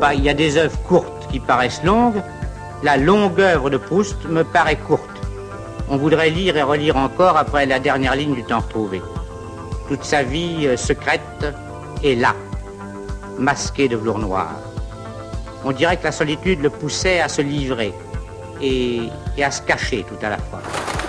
il y a des œuvres courtes qui paraissent longues. La longue œuvre de Proust me paraît courte. On voudrait lire et relire encore après la dernière ligne du temps retrouvé. Toute sa vie secrète est là, masquée de velours noir. On dirait que la solitude le poussait à se livrer et à se cacher tout à la fois.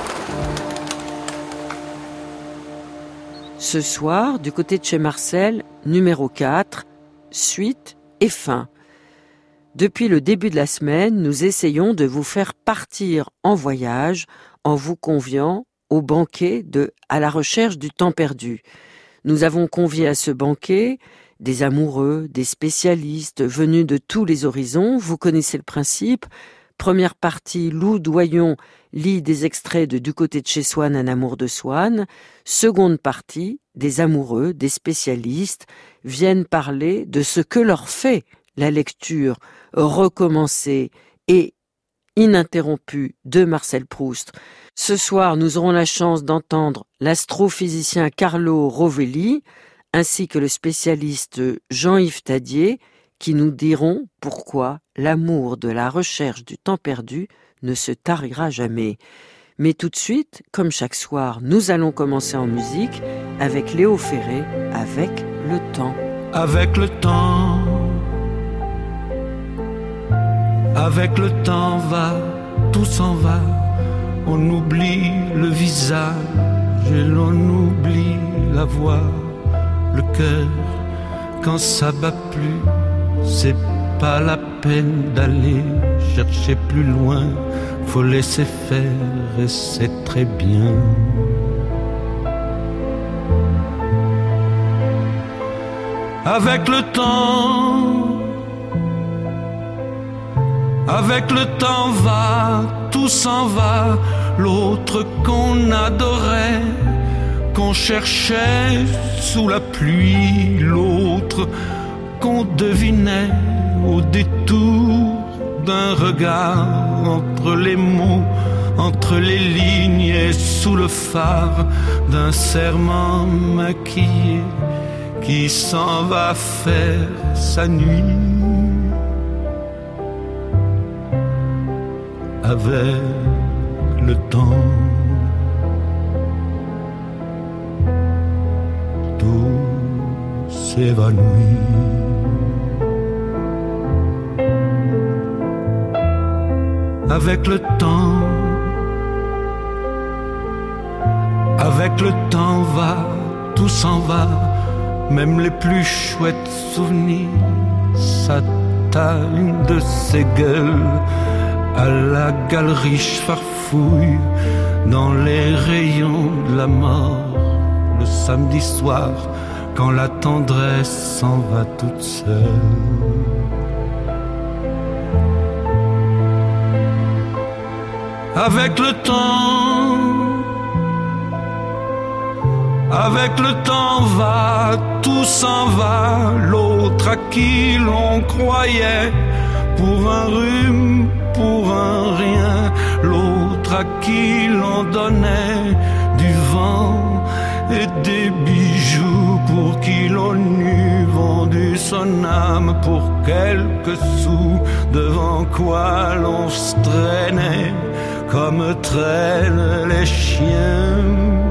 Ce soir, du côté de chez Marcel, numéro 4, suite et fin. Depuis le début de la semaine, nous essayons de vous faire partir en voyage en vous conviant au banquet de « À la recherche du temps perdu ». Nous avons convié à ce banquet des amoureux, des spécialistes venus de tous les horizons. Vous connaissez le principe. Première partie, Lou Doyon lit des extraits de Du côté de chez Swann, un amour de Swann. Seconde partie, des amoureux, des spécialistes viennent parler de ce que leur fait la lecture recommencée et ininterrompue de Marcel Proust. Ce soir, nous aurons la chance d'entendre l'astrophysicien Carlo Rovelli ainsi que le spécialiste Jean-Yves Tadier qui nous diront pourquoi l'amour de la recherche du temps perdu ne se tarira jamais. Mais tout de suite, comme chaque soir, nous allons commencer en musique avec Léo Ferré, avec le temps. Avec le temps, avec le temps va, tout s'en va. On oublie le visage et l'on oublie la voix, le cœur. Quand ça bat plus, c'est pas la peine d'aller chercher plus loin. Faut laisser faire et c'est très bien. Avec le temps va, tout s'en va. L'autre qu'on adorait, qu'on cherchait sous la pluie, l'autre qu'on devinait au détour d'un regard, entre les mots, entre les lignes et sous le phare d'un serment maquillé qui s'en va faire sa nuit. Avec le temps, tout s'évanouit. Avec le temps va, tout s'en va, même les plus chouettes souvenirs s'atteignent de ces gueules. À la galerie farfouille dans les rayons de la mort, le samedi soir quand la tendresse s'en va toute seule. Avec le temps va, tout s'en va. L'autre à qui l'on croyait pour un rhume, pour un rien, l'autre à qui l'on donnait du vent et des bijoux, pour qui l'on eût vendu son âme pour quelques sous, devant quoi l'on se traînait comme traînent les chiens.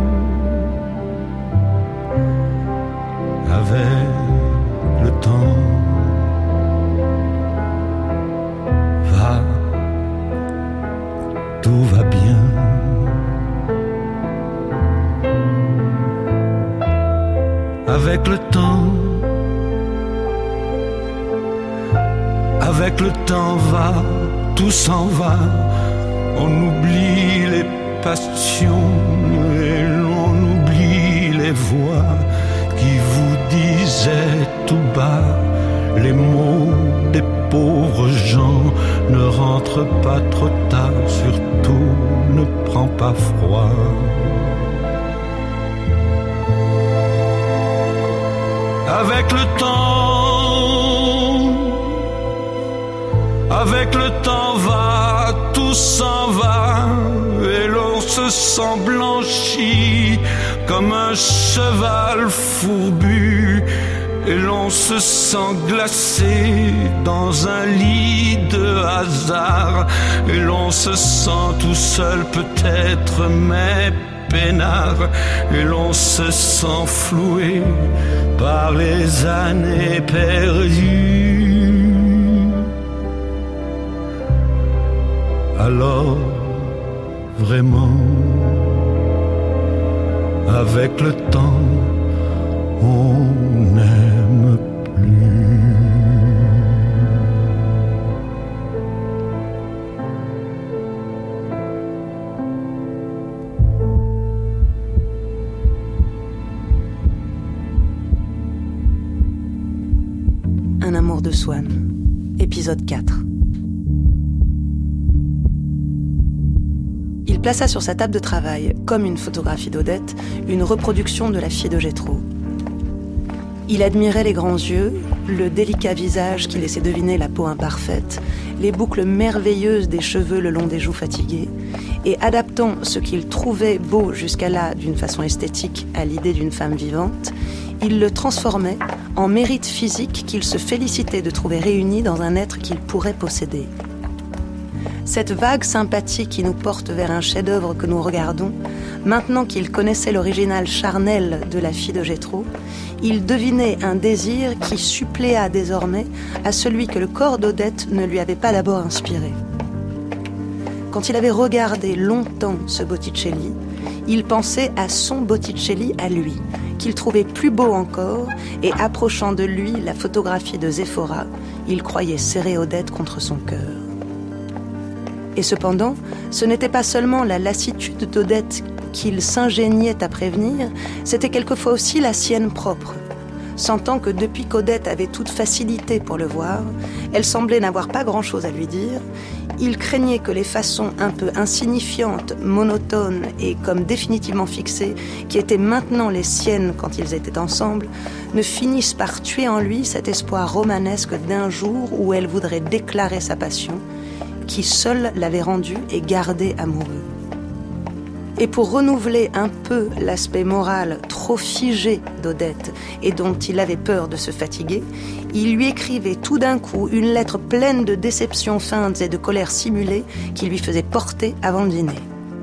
Avec le temps va, tout va bien. Avec le temps va, tout s'en va. On oublie les passions et l'on oublie les voix qui vous disaient tout bas les mots des pauvres gens. Ne rentre pas trop tard, surtout ne prends pas froid. Avec le temps va, tout s'en va, et l'on se sent blanchi comme un cheval fourbu et l'on se sent glacé dans un lit de hasard, et l'on se sent tout seul peut-être mais peinard, et l'on se sent floué par les années perdues. Alors vraiment, avec le temps, on n'aime plus. Un amour de Swann, épisode 4. Il plaça sur sa table de travail, comme une photographie d'Odette, une reproduction de la fille de Jétro. Il admirait les grands yeux, le délicat visage qui laissait deviner la peau imparfaite, les boucles merveilleuses des cheveux le long des joues fatiguées, et adaptant ce qu'il trouvait beau jusqu'à là d'une façon esthétique à l'idée d'une femme vivante, il le transformait en mérite physique qu'il se félicitait de trouver réuni dans un être qu'il pourrait posséder. Cette vague sympathie qui nous porte vers un chef-d'œuvre que nous regardons, maintenant qu'il connaissait l'original charnel de la fille de Jétro, il devinait un désir qui suppléa désormais à celui que le corps d'Odette ne lui avait pas d'abord inspiré. Quand il avait regardé longtemps ce Botticelli, il pensait à son Botticelli à lui, qu'il trouvait plus beau encore, et approchant de lui la photographie de Zéphora, il croyait serrer Odette contre son cœur. Et cependant, ce n'était pas seulement la lassitude d'Odette qu'il s'ingéniait à prévenir, c'était quelquefois aussi la sienne propre. Sentant que depuis qu'Odette avait toute facilité pour le voir, elle semblait n'avoir pas grand-chose à lui dire, il craignait que les façons un peu insignifiantes, monotones et comme définitivement fixées, qui étaient maintenant les siennes quand ils étaient ensemble, ne finissent par tuer en lui cet espoir romanesque d'un jour où elle voudrait déclarer sa passion, qui seul l'avait rendu et gardé amoureux. Et pour renouveler un peu l'aspect moral trop figé d'Odette et dont il avait peur de se fatiguer, il lui écrivait tout d'un coup une lettre pleine de déceptions feintes et de colère simulée qu'il lui faisait porter avant le dîner.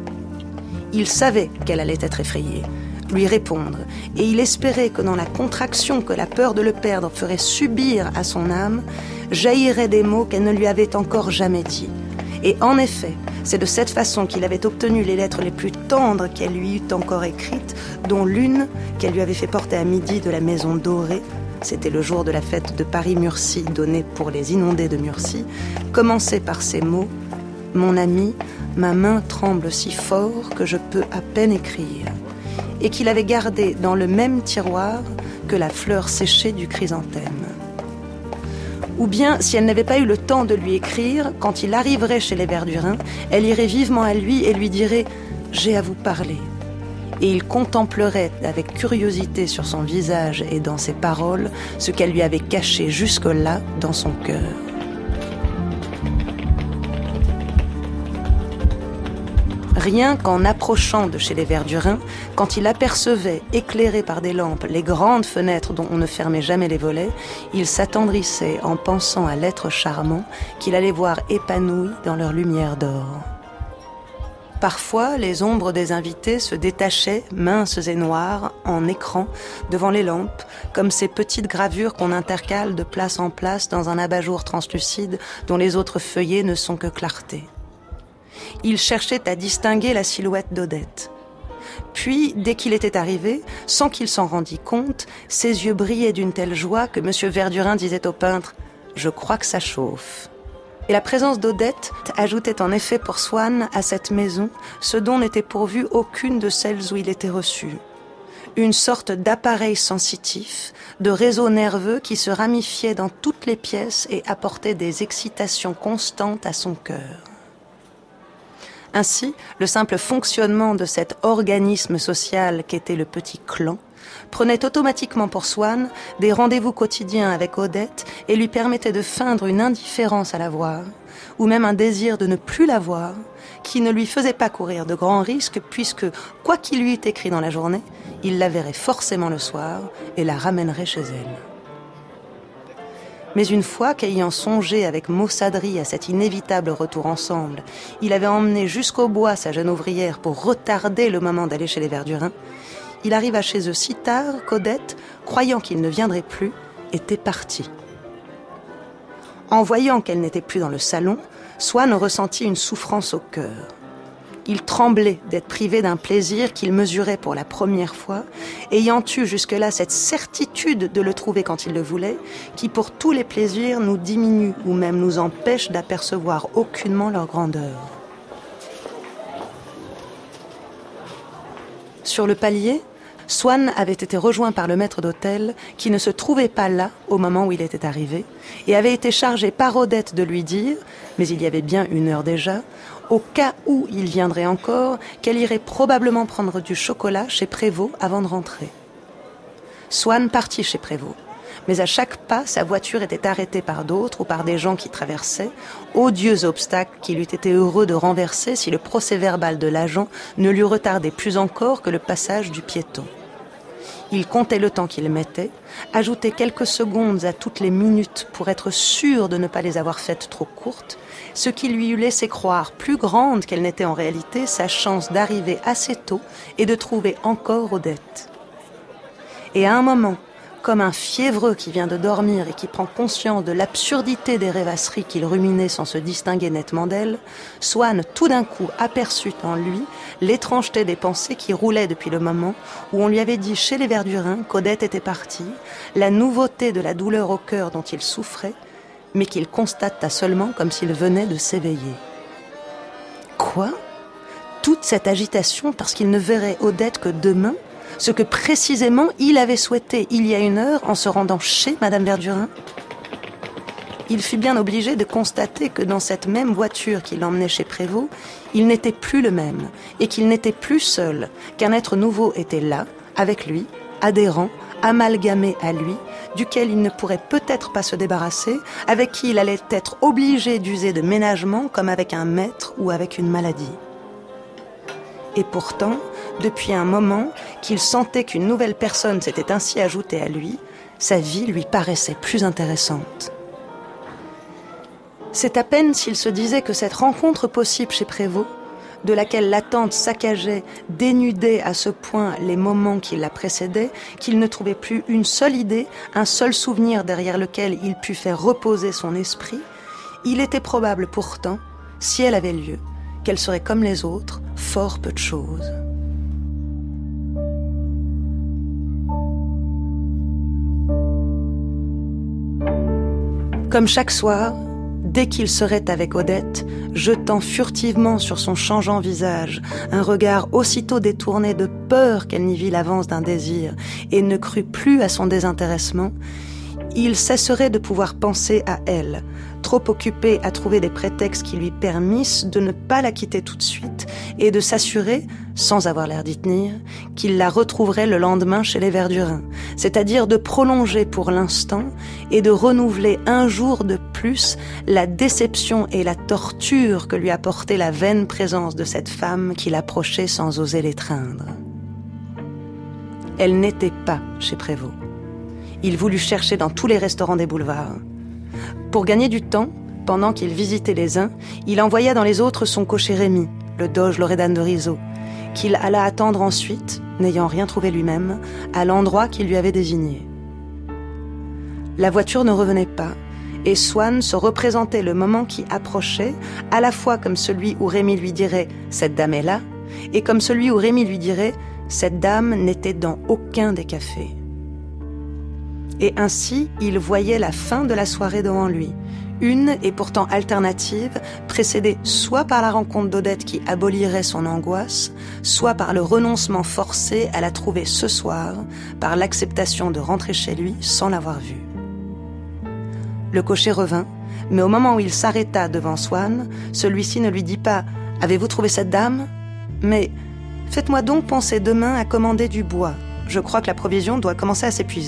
Il savait qu'elle allait être effrayée, lui répondre, et il espérait que dans la contraction que la peur de le perdre ferait subir à son âme, jaillirait des mots qu'elle ne lui avait encore jamais dits. Et en effet, c'est de cette façon qu'il avait obtenu les lettres les plus tendres qu'elle lui eût encore écrites, dont l'une qu'elle lui avait fait porter à midi de la Maison Dorée, c'était le jour de la fête de Paris-Murcie donnée pour les inondés de Murcie, commençait par ces mots « Mon ami, ma main tremble si fort que je peux à peine écrire », et qu'il avait gardé dans le même tiroir que la fleur séchée du chrysanthème. Ou bien, si elle n'avait pas eu le temps de lui écrire, quand il arriverait chez les Verdurin, elle irait vivement à lui et lui dirait « J'ai à vous parler ». Et il contemplerait avec curiosité sur son visage et dans ses paroles ce qu'elle lui avait caché jusque-là dans son cœur. Rien qu'en approchant de chez les Verdurin, quand il apercevait, éclairés par des lampes, les grandes fenêtres dont on ne fermait jamais les volets, il s'attendrissait en pensant à l'être charmant qu'il allait voir épanoui dans leur lumière d'or. Parfois, les ombres des invités se détachaient, minces et noires, en écran, devant les lampes, comme ces petites gravures qu'on intercale de place en place dans un abat-jour translucide dont les autres feuillets ne sont que clarté. Il cherchait à distinguer la silhouette d'Odette. Puis, dès qu'il était arrivé, sans qu'il s'en rendît compte, ses yeux brillaient d'une telle joie que M. Verdurin disait au peintre « Je crois que ça chauffe ». Et la présence d'Odette ajoutait en effet pour Swann à cette maison ce dont n'était pourvue aucune de celles où il était reçu. Une sorte d'appareil sensitif, de réseau nerveux qui se ramifiait dans toutes les pièces et apportait des excitations constantes à son cœur. Ainsi, le simple fonctionnement de cet organisme social qu'était le petit clan prenait automatiquement pour Swann des rendez-vous quotidiens avec Odette et lui permettait de feindre une indifférence à la voir, ou même un désir de ne plus la voir, qui ne lui faisait pas courir de grands risques puisque, quoi qu'il lui eût écrit dans la journée, il la verrait forcément le soir et la ramènerait chez elle. Mais une fois qu'ayant songé avec maussaderie à cet inévitable retour ensemble, il avait emmené jusqu'au bois sa jeune ouvrière pour retarder le moment d'aller chez les Verdurins, il arriva chez eux si tard qu'Odette, croyant qu'il ne viendrait plus, était partie. En voyant qu'elle n'était plus dans le salon, Swann ressentit une souffrance au cœur. Il tremblait d'être privé d'un plaisir qu'il mesurait pour la première fois, ayant eu jusque-là cette certitude de le trouver quand il le voulait, qui pour tous les plaisirs nous diminue ou même nous empêche d'apercevoir aucunement leur grandeur. Sur le palier, Swann avait été rejoint par le maître d'hôtel qui ne se trouvait pas là au moment où il était arrivé et avait été chargé par Odette de lui dire, mais il y avait bien 1 heure déjà, au cas où il viendrait encore, qu'elle irait probablement prendre du chocolat chez Prévost avant de rentrer. Swann partit chez Prévost, mais à chaque pas, sa voiture était arrêtée par d'autres ou par des gens qui traversaient, odieux obstacle qu'il eût été heureux de renverser si le procès-verbal de l'agent ne l'eût retardé plus encore que le passage du piéton. Il comptait le temps qu'il mettait, ajoutait quelques secondes à toutes les minutes pour être sûr de ne pas les avoir faites trop courtes, ce qui lui eût laissé croire plus grande qu'elle n'était en réalité sa chance d'arriver assez tôt et de trouver encore Odette. Et à un moment, comme un fiévreux qui vient de dormir et qui prend conscience de l'absurdité des rêvasseries qu'il ruminait sans se distinguer nettement d'elle, Swann tout d'un coup aperçut en lui l'étrangeté des pensées qui roulaient depuis le moment où on lui avait dit chez les Verdurins qu'Odette était partie, la nouveauté de la douleur au cœur dont il souffrait, mais qu'il constata seulement comme s'il venait de s'éveiller. Quoi ? Toute cette agitation parce qu'il ne verrait Odette que demain ? Ce que précisément il avait souhaité il y a 1 heure en se rendant chez Madame Verdurin. Il fut bien obligé de constater que dans cette même voiture qui l'emmenait chez Prévost, il n'était plus le même et qu'il n'était plus seul, qu'un être nouveau était là, avec lui, adhérent, amalgamé à lui, duquel il ne pourrait peut-être pas se débarrasser, avec qui il allait être obligé d'user de ménagement comme avec un maître ou avec une maladie. Et pourtant, depuis un moment qu'il sentait qu'une nouvelle personne s'était ainsi ajoutée à lui, sa vie lui paraissait plus intéressante. C'est à peine s'il se disait que cette rencontre possible chez Prévost, de laquelle l'attente saccageait, dénudait à ce point les moments qui la précédaient, qu'il ne trouvait plus une seule idée, un seul souvenir derrière lequel il pût faire reposer son esprit. Il était probable pourtant, si elle avait lieu, qu'elle serait comme les autres, fort peu de choses. Comme chaque soir, dès qu'il serait avec Odette, jetant furtivement sur son changeant visage un regard aussitôt détourné de peur qu'elle n'y vît l'avance d'un désir et ne crût plus à son désintéressement, il cesserait de pouvoir penser à elle, trop occupé à trouver des prétextes qui lui permissent de ne pas la quitter tout de suite et de s'assurer, sans avoir l'air d'y tenir, qu'il la retrouverait le lendemain chez les Verdurins, c'est-à-dire de prolonger pour l'instant et de renouveler 1 jour de plus la déception et la torture que lui apportait la vaine présence de cette femme qu'il approchait sans oser l'étreindre. Elle n'était pas chez Prévost. Il voulut chercher dans tous les restaurants des boulevards. Pour gagner du temps, pendant qu'il visitait les uns, il envoya dans les autres son cocher Rémi, le doge Loredan de Riso, qu'il alla attendre ensuite, n'ayant rien trouvé lui-même, à l'endroit qu'il lui avait désigné. La voiture ne revenait pas, et Swann se représentait le moment qui approchait, à la fois comme celui où Rémi lui dirait « cette dame est là », et comme celui où Rémi lui dirait « cette dame n'était dans aucun des cafés ». Et ainsi, il voyait la fin de la soirée devant lui, une et pourtant alternative, précédée soit par la rencontre d'Odette qui abolirait son angoisse, soit par le renoncement forcé à la trouver ce soir, par l'acceptation de rentrer chez lui sans l'avoir vue. Le cocher revint, mais au moment où il s'arrêta devant Swann, celui-ci ne lui dit pas « Avez-vous trouvé cette dame ?» mais « Faites-moi donc penser demain à commander du bois. Je crois que la provision doit commencer à s'épuiser. »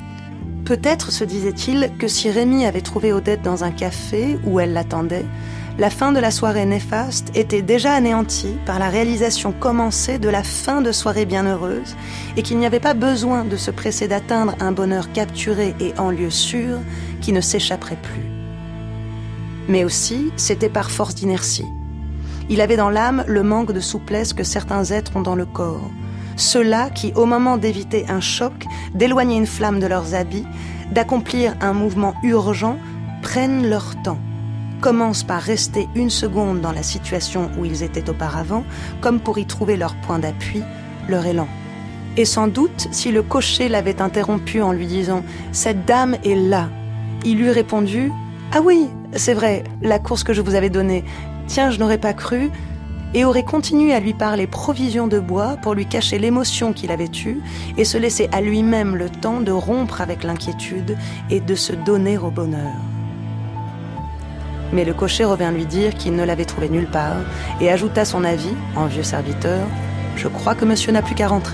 Peut-être se disait-il que si Rémi avait trouvé Odette dans un café où elle l'attendait, la fin de la soirée néfaste était déjà anéantie par la réalisation commencée de la fin de soirée bienheureuse et qu'il n'y avait pas besoin de se presser d'atteindre un bonheur capturé et en lieu sûr qui ne s'échapperait plus. Mais aussi, c'était par force d'inertie. Il avait dans l'âme le manque de souplesse que certains êtres ont dans le corps. Ceux-là qui, au moment d'éviter un choc, d'éloigner une flamme de leurs habits, d'accomplir un mouvement urgent, prennent leur temps, commencent par rester une seconde dans la situation où ils étaient auparavant, comme pour y trouver leur point d'appui, leur élan. Et sans doute, si le cocher l'avait interrompu en lui disant « Cette dame est là », il eût répondu « Ah oui, c'est vrai, la course que je vous avais donnée, tiens, je n'aurais pas cru », et aurait continué à lui parler provision de bois pour lui cacher l'émotion qu'il avait eue et se laisser à lui-même le temps de rompre avec l'inquiétude et de se donner au bonheur. Mais le cocher revint lui dire qu'il ne l'avait trouvé nulle part et ajouta son avis, en vieux serviteur, « Je crois que monsieur n'a plus qu'à rentrer. »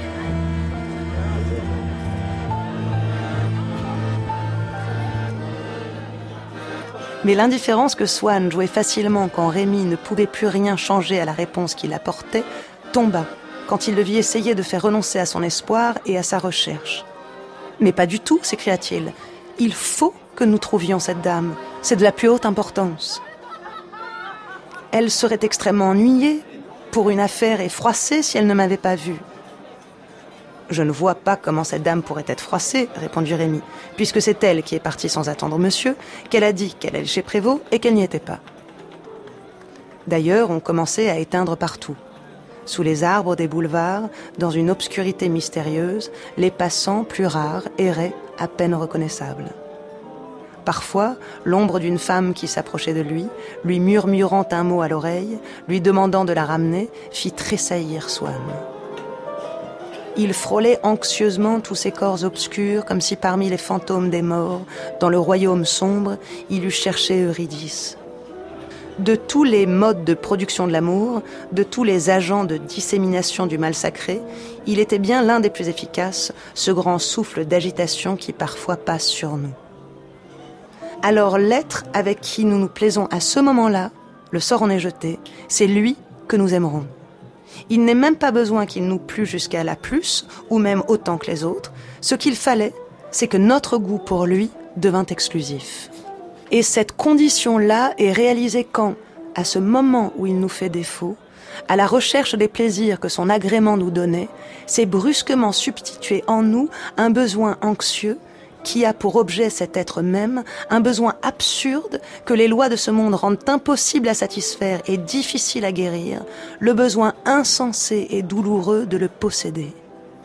Mais l'indifférence que Swann jouait facilement quand Rémy ne pouvait plus rien changer à la réponse qu'il apportait, tomba quand il le vit essayer de faire renoncer à son espoir et à sa recherche. « Mais pas du tout, s'écria-t-il. Il faut que nous trouvions cette dame. C'est de la plus haute importance. » Elle serait extrêmement ennuyée pour une affaire et froissée si elle ne m'avait pas vue. « Je ne vois pas comment cette dame pourrait être froissée, répondit Rémy, puisque c'est elle qui est partie sans attendre monsieur, qu'elle a dit qu'elle allait chez Prévost et qu'elle n'y était pas. » D'ailleurs, on commençait à éteindre partout. Sous les arbres des boulevards, dans une obscurité mystérieuse, les passants plus rares erraient à peine reconnaissables. Parfois, l'ombre d'une femme qui s'approchait de lui murmurant un mot à l'oreille, lui demandant de la ramener, fit tressaillir Swann. Il frôlait anxieusement tous ces corps obscurs, comme si parmi les fantômes des morts, dans le royaume sombre, il eût cherché Eurydice. De tous les modes de production de l'amour, de tous les agents de dissémination du mal sacré, il était bien l'un des plus efficaces, ce grand souffle d'agitation qui parfois passe sur nous. Alors l'être avec qui nous nous plaisons à ce moment-là, le sort en est jeté, c'est lui que nous aimerons. Il n'est même pas besoin qu'il nous plût jusqu'à la plus, ou même autant que les autres. Ce qu'il fallait, c'est que notre goût pour lui devint exclusif. Et cette condition-là est réalisée quand, à ce moment où il nous fait défaut, à la recherche des plaisirs que son agrément nous donnait, s'est brusquement substitué en nous un besoin anxieux qui a pour objet cet être même, un besoin absurde que les lois de ce monde rendent impossible à satisfaire et difficile à guérir, le besoin insensé et douloureux de le posséder.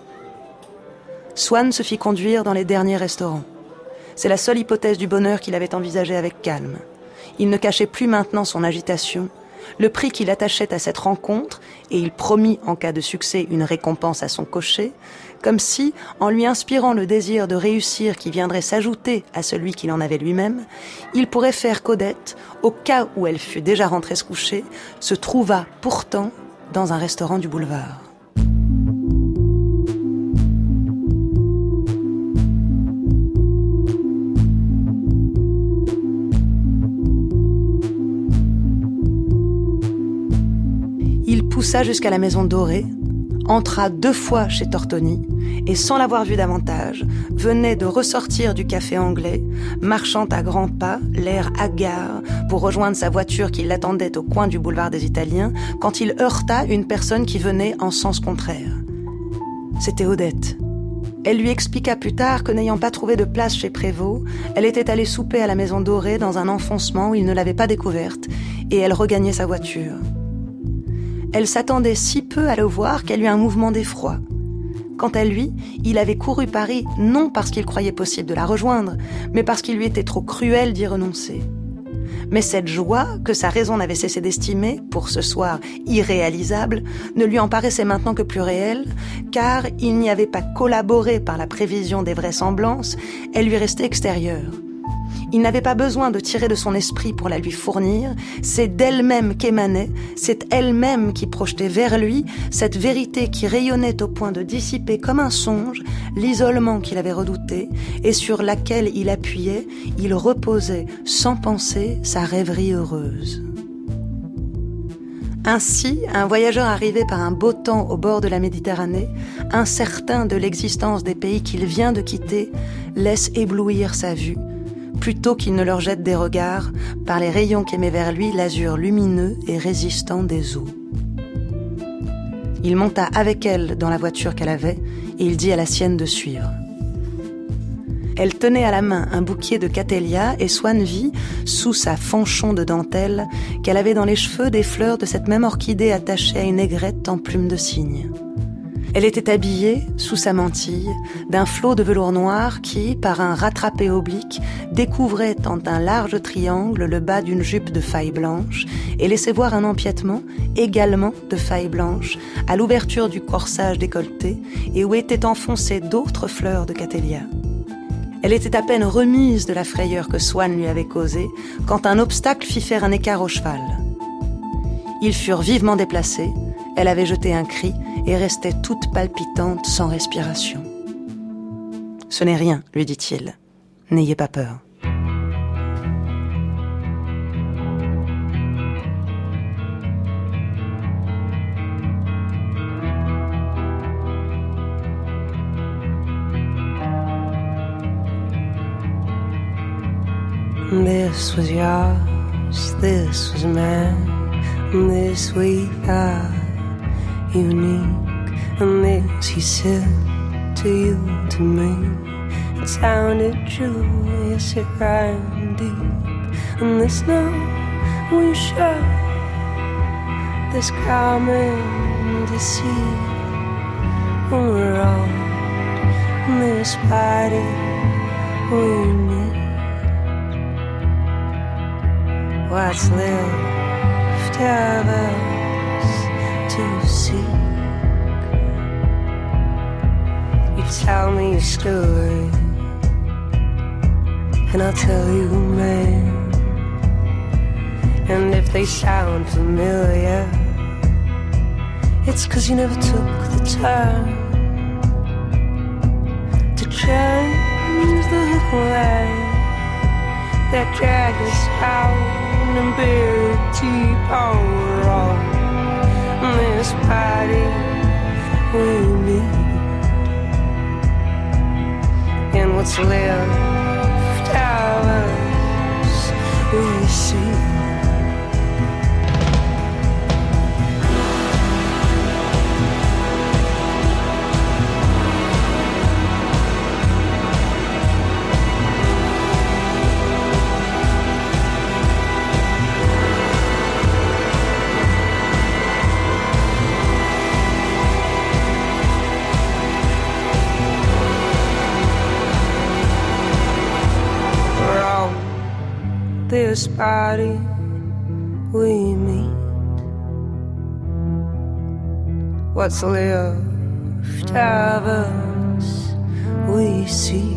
Swann se fit conduire dans les derniers restaurants. C'est la seule hypothèse du bonheur qu'il avait envisagée avec calme. Il ne cachait plus maintenant son agitation, le prix qu'il attachait à cette rencontre, et il promit en cas de succès une récompense à son cocher, comme si, en lui inspirant le désir de réussir qui viendrait s'ajouter à celui qu'il en avait lui-même, il pourrait faire qu'Odette, au cas où elle fût déjà rentrée se coucher, se trouvât pourtant dans un restaurant du boulevard. Il poussa jusqu'à la Maison Dorée, entra 2 fois chez Tortoni et, sans l'avoir vu davantage, venait de ressortir du café anglais, marchant à grands pas, l'air hagard, pour rejoindre sa voiture qui l'attendait au coin du boulevard des Italiens, quand il heurta une personne qui venait en sens contraire. C'était Odette. Elle lui expliqua plus tard que, n'ayant pas trouvé de place chez Prévost, elle était allée souper à la Maison Dorée dans un enfoncement où il ne l'avait pas découverte, et elle regagnait sa voiture. Elle s'attendait si peu à le voir qu'elle eut un mouvement d'effroi. Quant à lui, il avait couru Paris non parce qu'il croyait possible de la rejoindre, mais parce qu'il lui était trop cruel d'y renoncer. Mais cette joie, que sa raison n'avait cessé d'estimer, pour ce soir irréalisable, ne lui en paraissait maintenant que plus réelle, car il n'y avait pas collaboré par la prévision des vraisemblances, elle lui restait extérieure. Il n'avait pas besoin de tirer de son esprit pour la lui fournir. C'est d'elle-même qu'émanait, c'est elle-même qui projetait vers lui cette vérité qui rayonnait au point de dissiper comme un songe l'isolement qu'il avait redouté et sur laquelle il appuyait, il reposait sans penser sa rêverie heureuse. Ainsi, un voyageur arrivé par un beau temps au bord de la Méditerranée, incertain de l'existence des pays qu'il vient de quitter, laisse éblouir sa vue, plutôt qu'il ne leur jette des regards par les rayons qu'émet vers lui l'azur lumineux et résistant des eaux. Il monta avec elle dans la voiture qu'elle avait et il dit à la sienne de suivre. Elle tenait à la main un bouquet de catélias et Swann vit, sous sa fanchon de dentelle, qu'elle avait dans les cheveux des fleurs de cette même orchidée attachée à une aigrette en plume de cygne. Elle était habillée, sous sa mantille, d'un flot de velours noir qui, par un rattrapé oblique, découvrait en un large triangle le bas d'une jupe de faille blanche et laissait voir un empiètement, également de faille blanche, à l'ouverture du corsage décolleté et où étaient enfoncées d'autres fleurs de catélias. Elle était à peine remise de la frayeur que Swann lui avait causée quand un obstacle fit faire un écart au cheval. Ils furent vivement déplacés, elle avait jeté un cri et restait toute palpitante sans respiration. « Ce n'est rien, lui dit-il. N'ayez pas peur. » This was yours, this was mine, this we thought unique, and this he said to you, to me. It sounded true, yes it rhymed deep, and this now we share, this common deceit, and we're on this body we need. What's left of us to seek? You tell me your story, and I'll tell you mine. And if they sound familiar, it's 'cause you never took the time to change the hook line that dragged us out and buried deep on this party we meet. And what's left of us we see. This body we meet. What's left of us we seek.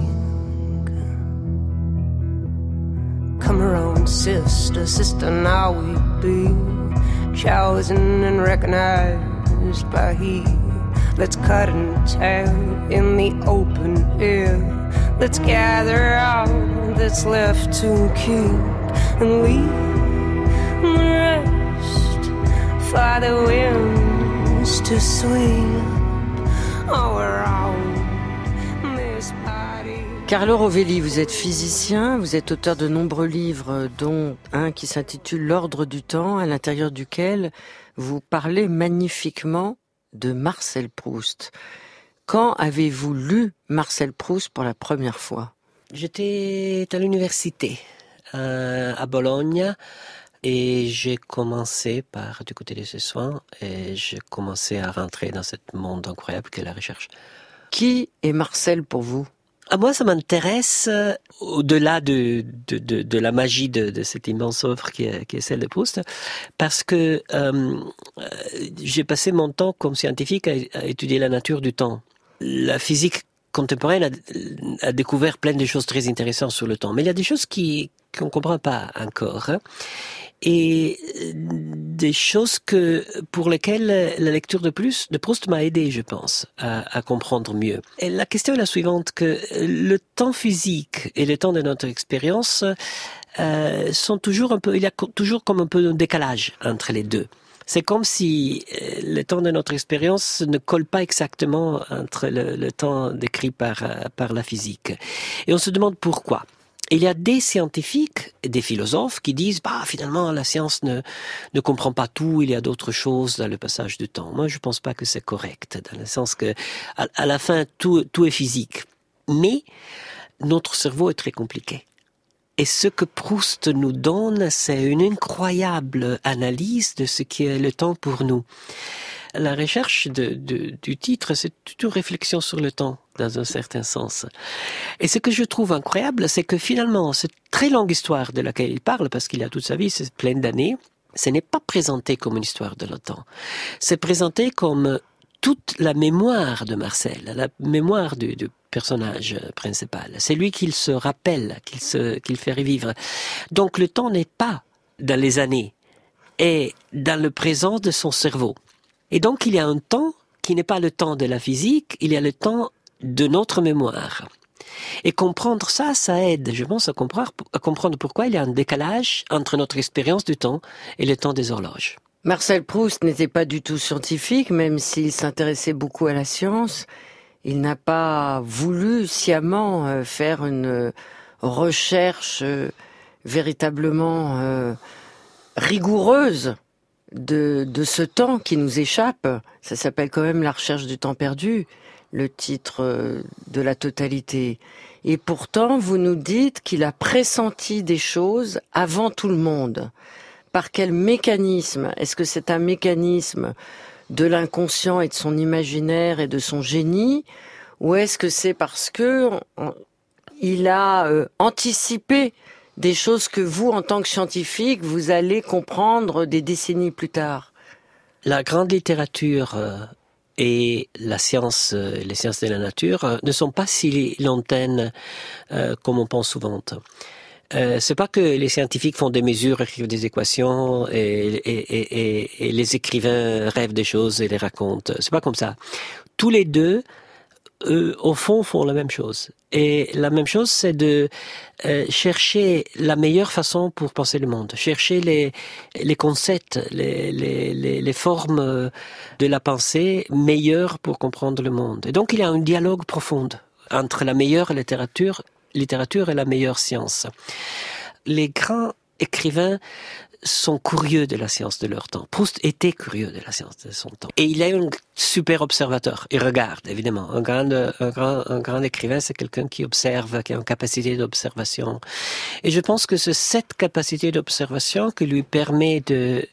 Come around, sister, sister, now we be chosen and recognized by He. Let's cut and tear in the open air. Let's gather all that's left to keep. And leave the rest for the winds to sweep around this body. Carlo Rovelli, vous êtes physicien, vous êtes auteur de nombreux livres, dont un qui s'intitule L'Ordre du temps, à l'intérieur duquel vous parlez magnifiquement de Marcel Proust. Quand avez-vous lu Marcel Proust pour la première fois ? J'étais à l'université. À Bologne, et j'ai commencé par du côté des soins et j'ai commencé à rentrer dans ce monde incroyable qu'est la recherche. Qui est Marcel pour vous ? À moi, ça m'intéresse au-delà de la magie de cette immense œuvre qui est celle de Proust, parce que j'ai passé mon temps comme scientifique à étudier la nature du temps. La physique contemporaine a découvert plein de choses très intéressantes sur le temps. Mais il y a des choses qu'on ne comprend pas encore. Et des choses pour lesquelles la lecture de Proust m'a aidé, je pense, à comprendre mieux. Et la question est la suivante, que le temps physique et le temps de notre expérience sont toujours il y a toujours comme un peu de décalage entre les deux. C'est comme si le temps de notre expérience ne colle pas exactement entre le temps décrit par la physique. Et on se demande pourquoi. Il y a des scientifiques et des philosophes qui disent finalement la science ne comprend pas tout, il y a d'autres choses dans le passage du temps. Moi je pense pas que c'est correct, dans le sens que à la fin tout est physique. Mais notre cerveau est très compliqué. Et ce que Proust nous donne, c'est une incroyable analyse de ce qui est le temps pour nous. La recherche du titre, c'est toute une réflexion sur le temps, dans un certain sens. Et ce que je trouve incroyable, c'est que finalement, cette très longue histoire de laquelle il parle, parce qu'il a toute sa vie, c'est plein d'années, ce n'est pas présenté comme une histoire de le temps. C'est présenté comme toute la mémoire de Marcel, la mémoire du personnage principal. C'est lui qu'il se rappelle, qu'il fait revivre. Donc le temps n'est pas dans les années, est dans le présent de son cerveau. Et donc il y a un temps qui n'est pas le temps de la physique, il y a le temps de notre mémoire. Et comprendre ça aide, je pense, à comprendre pourquoi il y a un décalage entre notre expérience du temps et le temps des horloges. Marcel Proust n'était pas du tout scientifique, même s'il s'intéressait beaucoup à la science. Il n'a pas voulu sciemment faire une recherche véritablement rigoureuse de ce temps qui nous échappe. Ça s'appelle quand même La recherche du temps perdu, le titre de la totalité. Et pourtant, vous nous dites qu'il a pressenti des choses avant tout le monde. Par quel mécanisme? Est-ce que c'est un mécanisme de l'inconscient et de son imaginaire et de son génie, ou est-ce que c'est parce que il a anticipé des choses que vous, en tant que scientifique, vous allez comprendre des décennies plus tard? La grande littérature et les sciences de la nature ne sont pas si lointaines comme on pense souvent. C'est pas que les scientifiques font des mesures, écrivent des équations et les écrivains rêvent des choses et les racontent. C'est pas comme ça. Tous les deux, au fond, font la même chose. Et la même chose, c'est de chercher la meilleure façon pour penser le monde, chercher les concepts, les formes de la pensée meilleures pour comprendre le monde. Et donc, il y a un dialogue profond entre la meilleure littérature et la meilleure science. Les grands écrivains sont curieux de la science de leur temps. Proust était curieux de la science de son temps. Et il est un super observateur. Il regarde, évidemment. Un grand écrivain, c'est quelqu'un qui observe, qui a une capacité d'observation. Et je pense que c'est cette capacité d'observation qui lui permet de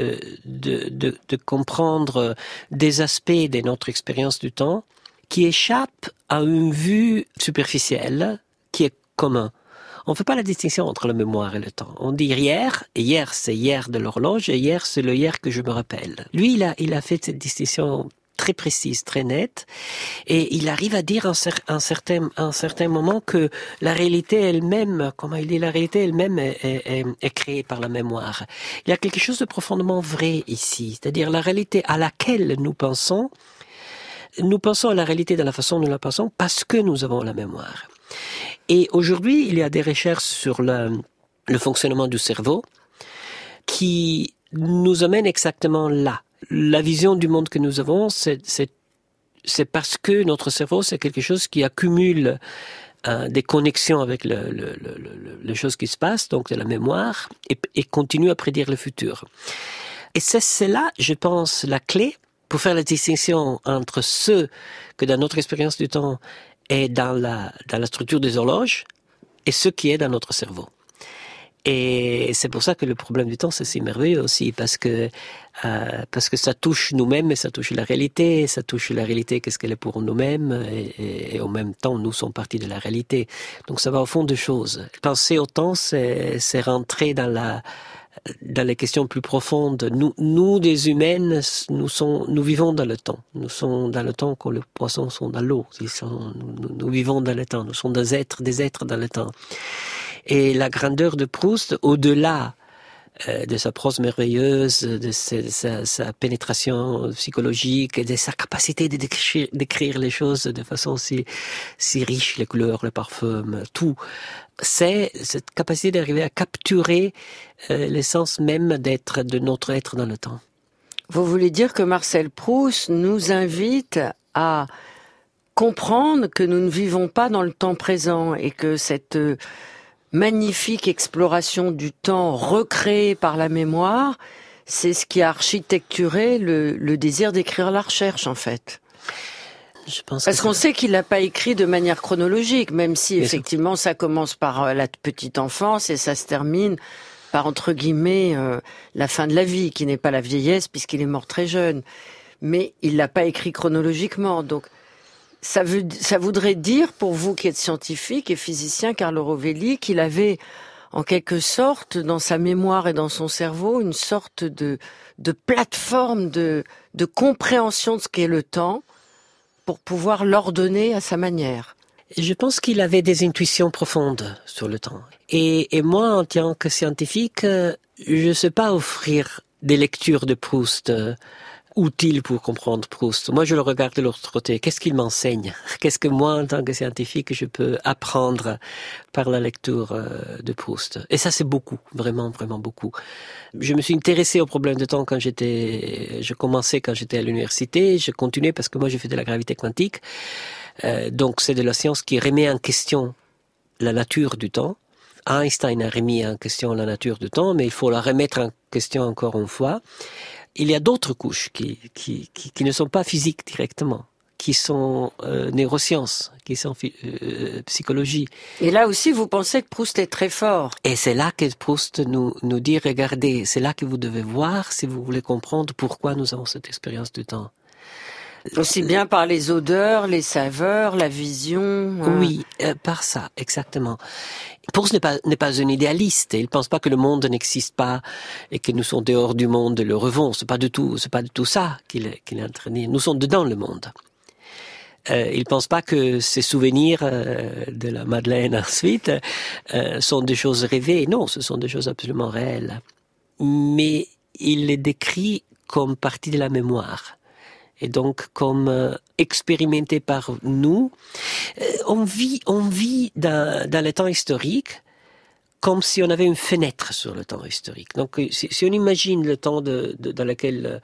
comprendre des aspects de notre expérience du temps qui échappent à une vue superficielle qui est commun. On ne fait pas la distinction entre la mémoire et le temps. On dit hier, et hier c'est hier de l'horloge, et hier c'est le hier que je me rappelle. Lui, il a fait cette distinction très précise, très nette, et il arrive à dire à un certain moment que la réalité elle-même, comment il dit, la réalité elle-même est créée par la mémoire. Il y a quelque chose de profondément vrai ici, c'est-à-dire la réalité à laquelle nous pensons à la réalité de la façon dont nous la pensons parce que nous avons la mémoire. Et aujourd'hui, il y a des recherches sur le fonctionnement du cerveau qui nous amènent exactement là. La vision du monde que nous avons, c'est parce que notre cerveau, c'est quelque chose qui accumule des connexions avec les choses qui se passent, donc de la mémoire, et continue à prédire le futur. Et c'est là, je pense, la clé pour faire la distinction entre ce que dans notre expérience du temps est dans la structure des horloges et ce qui est dans notre cerveau. Et c'est pour ça que le problème du temps, c'est si merveilleux aussi, parce que ça touche nous-mêmes et ça touche la réalité, qu'est-ce qu'elle est pour nous-mêmes, et en même temps, nous sommes partie de la réalité. Donc ça va au fond des choses. Penser au temps, c'est rentrer dans dans les questions plus profondes. Nous des humaines, nous vivons dans le temps. Nous sommes dans le temps que les poissons sont dans l'eau. Nous vivons dans le temps. Nous sommes des êtres dans le temps. Et la grandeur de Proust, au-delà de sa prose merveilleuse, de sa pénétration psychologique et de sa capacité de d'écrire les choses de façon si riche, les couleurs, les parfums, tout. C'est cette capacité d'arriver à capturer l'essence même de notre être dans le temps. Vous voulez dire que Marcel Proust nous invite à comprendre que nous ne vivons pas dans le temps présent et que cette magnifique exploration du temps recréée par la mémoire, c'est ce qui a architecturé le désir d'écrire la recherche, en fait. Parce qu'on sait qu'il l'a pas écrit de manière chronologique, même si effectivement ça commence par la petite enfance et ça se termine par, entre guillemets, la fin de la vie, qui n'est pas la vieillesse puisqu'il est mort très jeune. Mais il l'a pas écrit chronologiquement, donc ça voudrait dire, pour vous qui êtes scientifique et physicien, Carlo Rovelli, qu'il avait en quelque sorte dans sa mémoire et dans son cerveau une sorte de plateforme de compréhension de ce qu'est le temps pour pouvoir l'ordonner à sa manière. Je pense qu'il avait des intuitions profondes sur le temps. Et moi, en tant que scientifique, je ne sais pas offrir des lectures de Proust utile pour comprendre Proust. Moi, je le regarde de l'autre côté. Qu'est-ce qu'il m'enseigne? Qu'est-ce que moi, en tant que scientifique, je peux apprendre par la lecture de Proust? Et ça, c'est beaucoup, vraiment, vraiment beaucoup. Je me suis intéressé au problème de temps je commençais quand j'étais à l'université. Je continuais parce que moi, j'ai fait de la gravité quantique. Donc, c'est de la science qui remet en question la nature du temps. Einstein a remis en question la nature du temps, mais il faut la remettre en question encore une fois. Il y a d'autres couches qui ne sont pas physiques directement, qui sont neurosciences, qui sont psychologie. Et là aussi, vous pensez que Proust est très fort. Et c'est là que Proust nous dit, regardez, c'est là que vous devez voir si vous voulez comprendre pourquoi nous avons cette expérience du temps. Aussi bien par les odeurs, les saveurs, la vision. Oui, par ça, exactement. Proust n'est pas un idéaliste. Il ne pense pas que le monde n'existe pas et que nous sommes dehors du monde et le revons. C'est pas du tout ça qu'il est en train de dire. Nous sommes dedans le monde. Il pense pas que ces souvenirs de la Madeleine ensuite sont des choses rêvées. Non, ce sont des choses absolument réelles. Mais il les décrit comme partie de la mémoire. Et donc, comme expérimenté par nous, on vit dans le temps historique comme si on avait une fenêtre sur le temps historique. Donc, si on imagine le temps dans lequel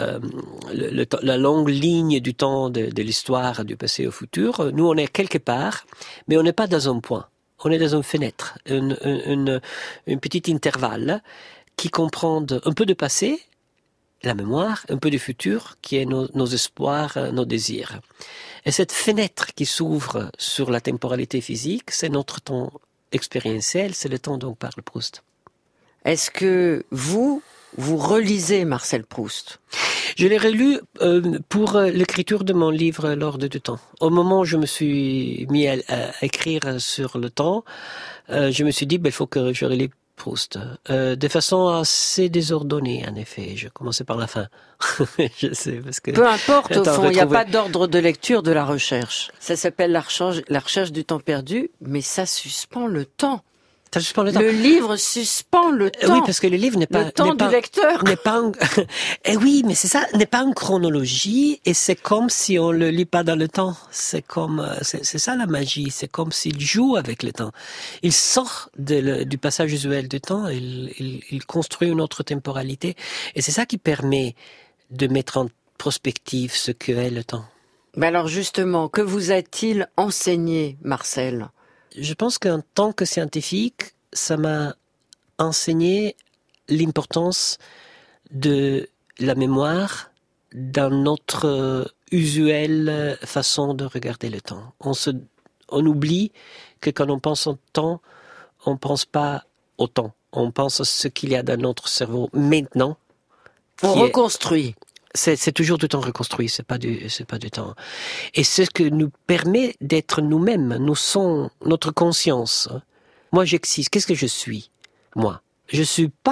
la longue ligne du temps de l'histoire du passé au futur, nous on est quelque part, mais on n'est pas dans un point. On est dans une fenêtre, une petite intervalle qui comprend un peu de passé, la mémoire, un peu du futur, qui est nos espoirs, nos désirs. Et cette fenêtre qui s'ouvre sur la temporalité physique, c'est notre temps expérientiel, c'est le temps dont parle Proust. Est-ce que vous relisez Marcel Proust? Je l'ai relu pour l'écriture de mon livre L'Ordre du temps. Au moment où je me suis mis à écrire sur le temps, je me suis dit, il faut que je relis Proust, de façon assez désordonnée, en effet. Je commençais par la fin. Je sais, parce que... Peu importe, au fond, il n'y a pas d'ordre de lecture de la recherche. Ça s'appelle la recherche du temps perdu, mais ça suspend le temps. Ça suspend le temps. Le livre suspend le temps. Oui, parce que le livre n'est pas... Le temps du lecteur. N'est pas Eh oui, mais c'est ça, n'est pas une chronologie, et c'est comme si on le lit pas dans le temps. C'est ça la magie, c'est comme s'il joue avec le temps. Il sort du passage usuel du temps, il construit une autre temporalité, et c'est ça qui permet de mettre en prospective ce qu'est le temps. Mais alors justement, que vous a-t-il enseigné, Marcel ? Je pense qu'en tant que scientifique, ça m'a enseigné l'importance de la mémoire dans notre usuelle façon de regarder le temps. On oublie que quand on pense au temps, on pense pas au temps. On pense à ce qu'il y a dans notre cerveau maintenant. On reconstruit. C'est toujours du temps reconstruit, c'est pas du temps. Et c'est ce que nous permet d'être nous-mêmes. Nous sommes notre conscience. Moi, j'existe. Qu'est-ce que je suis? Moi, je suis pas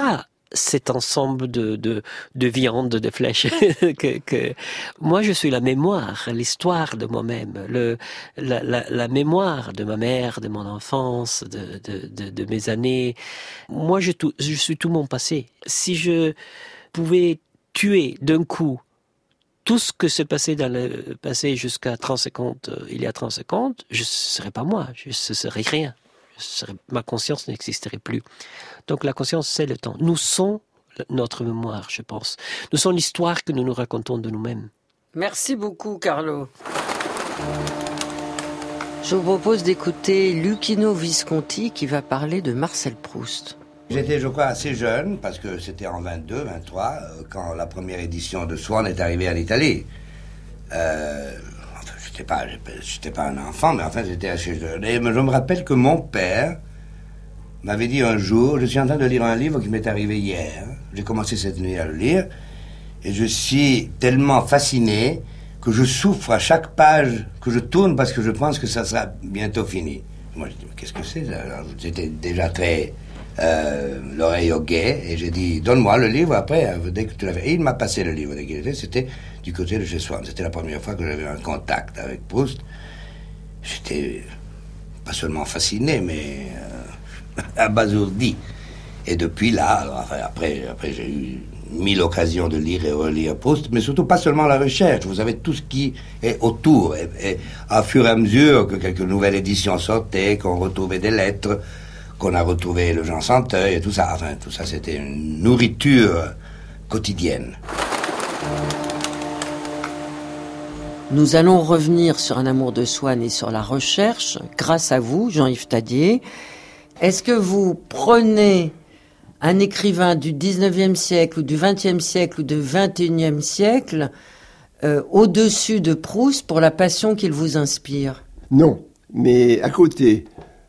cet ensemble de viande, de flèches. que moi, je suis la mémoire, l'histoire de moi-même, la mémoire de ma mère, de mon enfance, de mes années. Moi, je suis tout mon passé. Si je pouvais tuer d'un coup tout ce que s'est passé dans le passé jusqu'à il y a 30 secondes, je ne serais pas moi, je ne serais rien. Ma conscience n'existerait plus. Donc la conscience, c'est le temps. Nous sommes notre mémoire, je pense. Nous sommes l'histoire que nous nous racontons de nous-mêmes. Merci beaucoup, Carlo. Je vous propose d'écouter Luchino Visconti qui va parler de Marcel Proust. J'étais, je crois, assez jeune, parce que c'était en 22, 23, quand la première édition de Swann est arrivée en Italie. J'étais pas un enfant, mais enfin, j'étais assez jeune. Et je me rappelle que mon père m'avait dit un jour, je suis en train de lire un livre qui m'est arrivé hier. J'ai commencé cette nuit à le lire, et je suis tellement fasciné que je souffre à chaque page que je tourne parce que je pense que ça sera bientôt fini. Moi, je dis, mais qu'est-ce que c'est? Alors, j'étais déjà très... l'oreille au guet, et j'ai dit, donne-moi le livre après, dès que tu l'avais. Et il m'a passé le livre dès qu'il était, c'était du côté de chez Swann. C'était la première fois que j'avais un contact avec Proust. J'étais pas seulement fasciné, mais abasourdi. Et depuis là, alors après j'ai eu 1000 occasions de lire et relire Proust, mais surtout pas seulement la recherche, vous savez, tout ce qui est autour. Et à fur et à mesure que quelques nouvelles éditions sortaient, qu'on retrouvait des lettres, qu'on a retrouvé le Jean Santeuil et tout ça. Enfin, tout ça, c'était une nourriture quotidienne. Nous allons revenir sur Un amour de Swann et sur la recherche, grâce à vous, Jean-Yves Tadier. Est-ce que vous prenez un écrivain du 19e siècle, ou du 20e siècle, ou du 21e siècle, au-dessus de Proust pour la passion qu'il vous inspire? Non, mais à côté,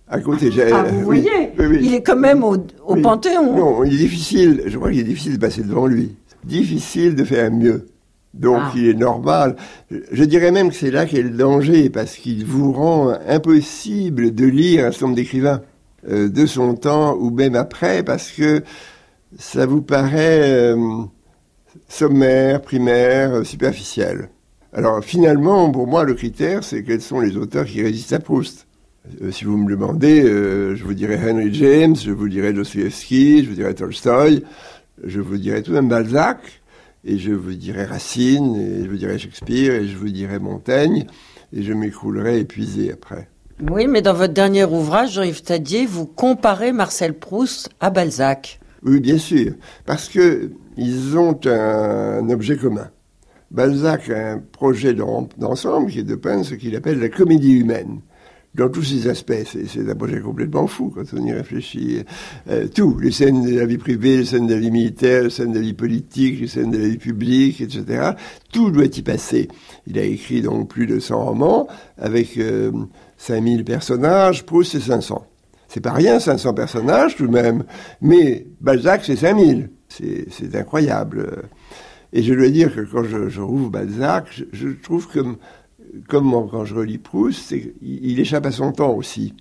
vous voyez, oui. Il est quand même au Panthéon. Non, je crois qu'il est difficile de passer devant lui. Difficile de faire mieux. Donc il est normal. Je dirais même que c'est là qu'est le danger, parce qu'il vous rend impossible de lire un certain nombre d'écrivains de son temps, ou même après, parce que ça vous paraît sommaire, primaire, superficiel. Alors finalement, pour moi, le critère, c'est quels sont les auteurs qui résistent à Proust. Si vous me demandez, je vous dirais Henry James, je vous dirais Dostoïevski, je vous dirais Tolstoï, je vous dirais tout de même Balzac, et je vous dirais Racine, et je vous dirais Shakespeare, et je vous dirais Montaigne, et je m'écroulerais épuisé après. Oui, mais dans votre dernier ouvrage, Jean-Yves Tadier, vous comparez Marcel Proust à Balzac. Oui, bien sûr, parce que ils ont un objet commun. Balzac a un projet d'ensemble qui est de peindre ce qu'il appelle la comédie humaine. Dans tous ses aspects, c'est un projet complètement fou quand on y réfléchit. Tout, les scènes de la vie privée, les scènes de la vie militaire, les scènes de la vie politique, les scènes de la vie publique, etc. Tout doit y passer. Il a écrit donc plus de 100 romans, avec 5000 personnages, Proust c'est 500. C'est pas rien, 500 personnages tout de même, mais Balzac c'est 5000. C'est incroyable. Et je dois dire que quand je rouvre Balzac, je trouve que... Comme quand je relis Proust, il échappe à son temps aussi.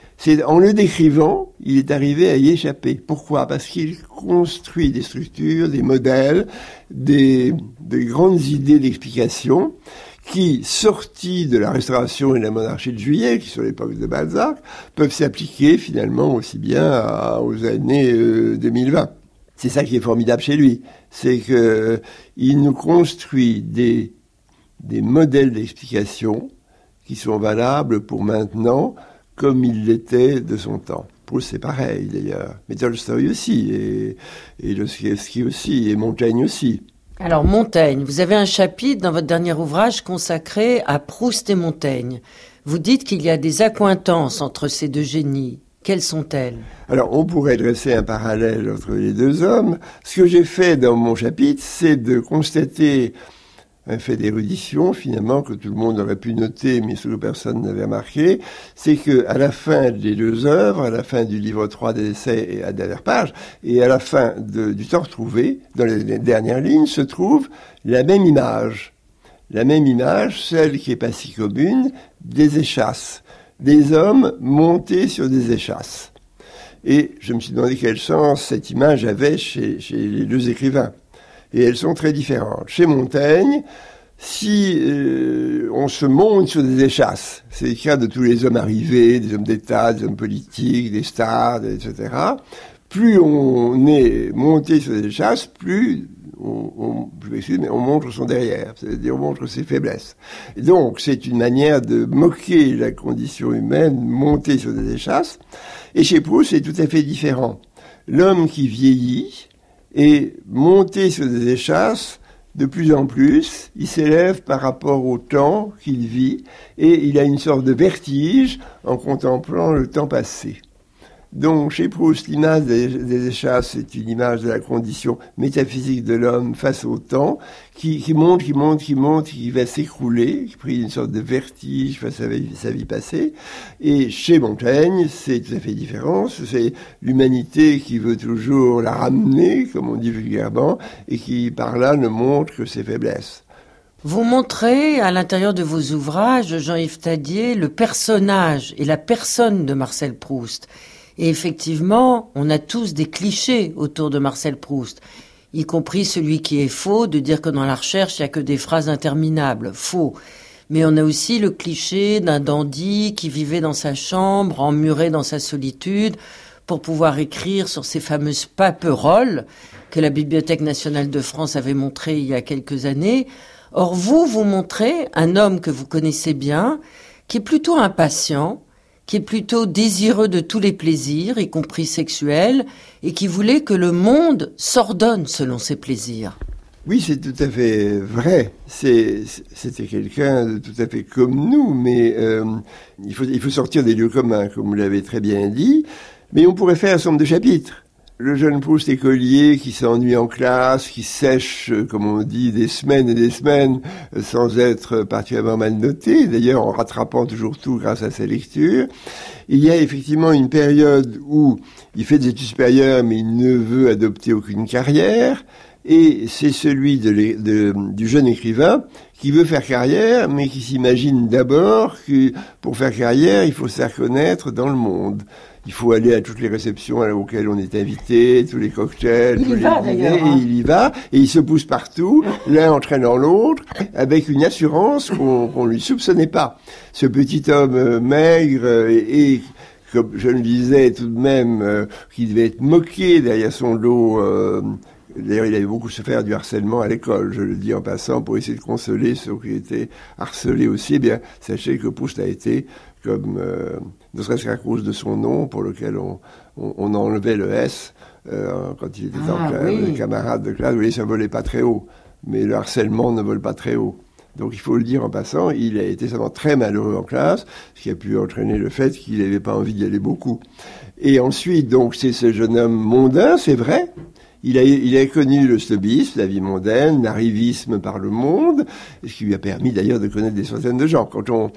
En le décrivant, il est arrivé à y échapper. Pourquoi? Parce qu'il construit des structures, des modèles, des grandes idées d'explication qui, sorties de la Restauration et de la monarchie de Juillet, qui sont l'époque de Balzac, peuvent s'appliquer finalement aussi bien aux années 2020. C'est ça qui est formidable chez lui. C'est qu'il nous construit des modèles d'explication qui sont valables pour maintenant, comme il l'était de son temps. Proust, c'est pareil, d'ailleurs. Mais Tolstoï aussi, et Dostoïevski aussi, et Montaigne aussi. Alors, Montaigne, vous avez un chapitre dans votre dernier ouvrage consacré à Proust et Montaigne. Vous dites qu'il y a des accointances entre ces deux génies. Quelles sont-elles? Alors, on pourrait dresser un parallèle entre les deux hommes. Ce que j'ai fait dans mon chapitre, c'est de constater un fait d'érudition, finalement, que tout le monde aurait pu noter, mais ce que personne n'avait remarqué, c'est que à la fin des deux œuvres, à la fin du livre 3 des essais et à la dernière page, et à la fin du temps retrouvé, dans les dernières lignes, se trouve la même image. La même image, celle qui est pas si commune, des échasses. Des hommes montés sur des échasses. Et je me suis demandé quel sens cette image avait chez les deux écrivains. Et elles sont très différentes. Chez Montaigne, si on se monte sur des échasses, c'est le cas de tous les hommes arrivés, des hommes d'État, des hommes politiques, des stars, etc., plus on est monté sur des échasses, plus on montre son derrière, c'est-à-dire on montre ses faiblesses. Et donc, c'est une manière de moquer la condition humaine, monter sur des échasses. Et chez Proust, c'est tout à fait différent. L'homme qui vieillit est monté sur des échasses de plus en plus, il s'élève par rapport au temps qu'il vit, et il a une sorte de vertige en contemplant le temps passé. Donc, chez Proust, l'image des échasses, c'est une image de la condition métaphysique de l'homme face au temps, qui monte, qui va s'écrouler, qui prit une sorte de vertige face à sa vie passée. Et chez Montaigne, c'est tout à fait différent. C'est l'humanité qui veut toujours la ramener, comme on dit vulgairement, et qui, par là, ne montre que ses faiblesses. Vous montrez, à l'intérieur de vos ouvrages, Jean-Yves Thadier, le personnage et la personne de Marcel Proust. Et effectivement, on a tous des clichés autour de Marcel Proust, y compris celui qui est faux, de dire que dans la recherche, il n'y a que des phrases interminables. Faux. Mais on a aussi le cliché d'un dandy qui vivait dans sa chambre, emmuré dans sa solitude, pour pouvoir écrire sur ces fameuses paperolles que la Bibliothèque nationale de France avait montrées il y a quelques années. Or, vous montrez un homme que vous connaissez bien, qui est plutôt impatient, qui est plutôt désireux de tous les plaisirs, y compris sexuels, et qui voulait que le monde s'ordonne selon ses plaisirs. Oui, c'est tout à fait vrai. C'était quelqu'un de tout à fait comme nous, mais il faut sortir des lieux communs, comme vous l'avez très bien dit. Mais on pourrait faire un certain nombre de chapitres. Le jeune Proust écolier qui s'ennuie en classe, qui sèche, comme on dit, des semaines et des semaines sans être particulièrement mal noté, d'ailleurs en rattrapant toujours tout grâce à sa lecture. Il y a effectivement une période où il fait des études supérieures, mais il ne veut adopter aucune carrière. Et c'est celui du jeune écrivain qui veut faire carrière, mais qui s'imagine d'abord que pour faire carrière, il faut se faire connaître dans le monde. Il faut aller à toutes les réceptions auxquelles on est invité, tous les cocktails, tous les dîners, et il y va, et il se pousse partout, l'un entraînant l'autre, avec une assurance qu'on lui soupçonnait pas. Ce petit homme maigre et comme je le disais tout de même, qui devait être moqué derrière son dos. D'ailleurs, il avait beaucoup souffert du harcèlement à l'école, je le dis en passant, pour essayer de consoler ceux qui étaient harcelés aussi. Eh bien, sachez que Proust a été comme, ne serait-ce qu'à cause de son nom, pour lequel on enlevait le S, quand il était en classe, les camarades de classe, vous voyez, ça volait pas très haut. Mais le harcèlement ne vole pas très haut. Donc il faut le dire en passant, il a été vraiment très malheureux en classe, ce qui a pu entraîner le fait qu'il n'avait pas envie d'y aller beaucoup. Et ensuite, donc, c'est ce jeune homme mondain, c'est vrai. Il a connu le snobisme, la vie mondaine, l'arrivisme par le monde, ce qui lui a permis d'ailleurs de connaître des centaines de gens.